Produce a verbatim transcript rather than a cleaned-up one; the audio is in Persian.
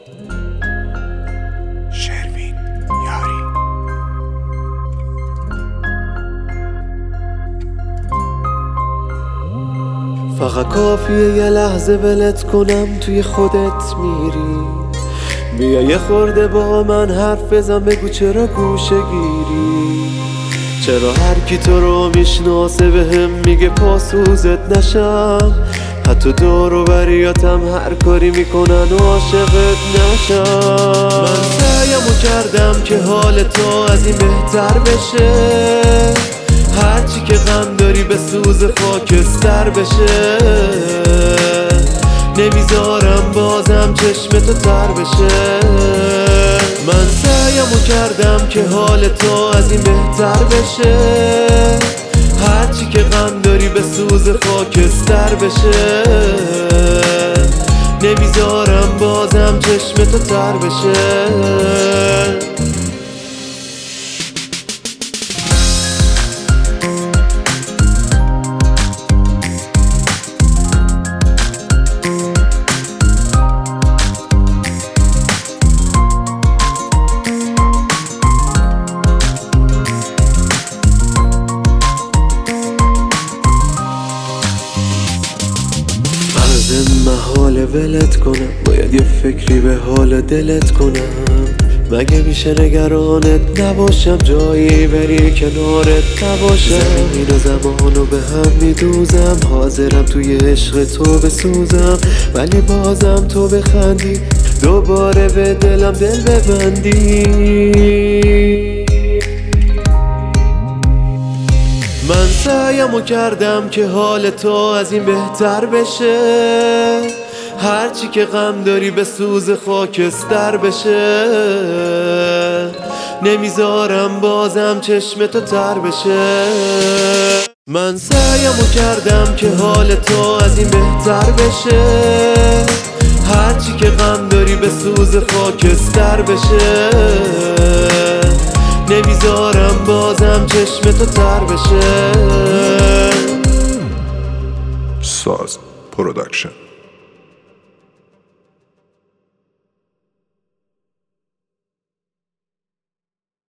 شروین یاری. فقط کافیه یه لحظه ولت کنم توی خودت میری. بیا یه خورده با من حرف بزن، بگو چرا گوشه گیری. چرا هر کی تو رو میشناسه به هم میگه پاسوزت نشم. حتی دور و بریاتم هر کاری میکنن و عاشقت نشم. من سعیمو کردم که حال تو از این بهتر بشه. هرچی که غم داری به سوز خاکستر بشه. نمیذارم بازم چشم تو تر بشه. من سعیمو کردم که حال تو از این بهتر بشه. هرچی که غم داری به سوز خاکستر بشه. نمیذارم بازم چشم تو تر بشه. محال ولت کنم، باید یه فکری به حال دلت کنم. مگه میشه نگرانت نباشم، جایی بری کنارت نباشم. زمین و زمانو به هم میدوزم، حاضرم توی عشق تو بسوزم. ولی بازم تو بخندی، دوباره به دلم دل ببندی. من سعیمو کردم که حال تو از این بهتر بشه. هرچی که غم داری به سوز خاکستر بشه. نمیذارم بازم چشم تو تر بشه. من سعیمو کردم که حال تو از این بهتر بشه. هرچی که غم داری به سوز خاکستر بشه. نمیذارم بازم چشم تو تر بشه. ساز پروداکشن.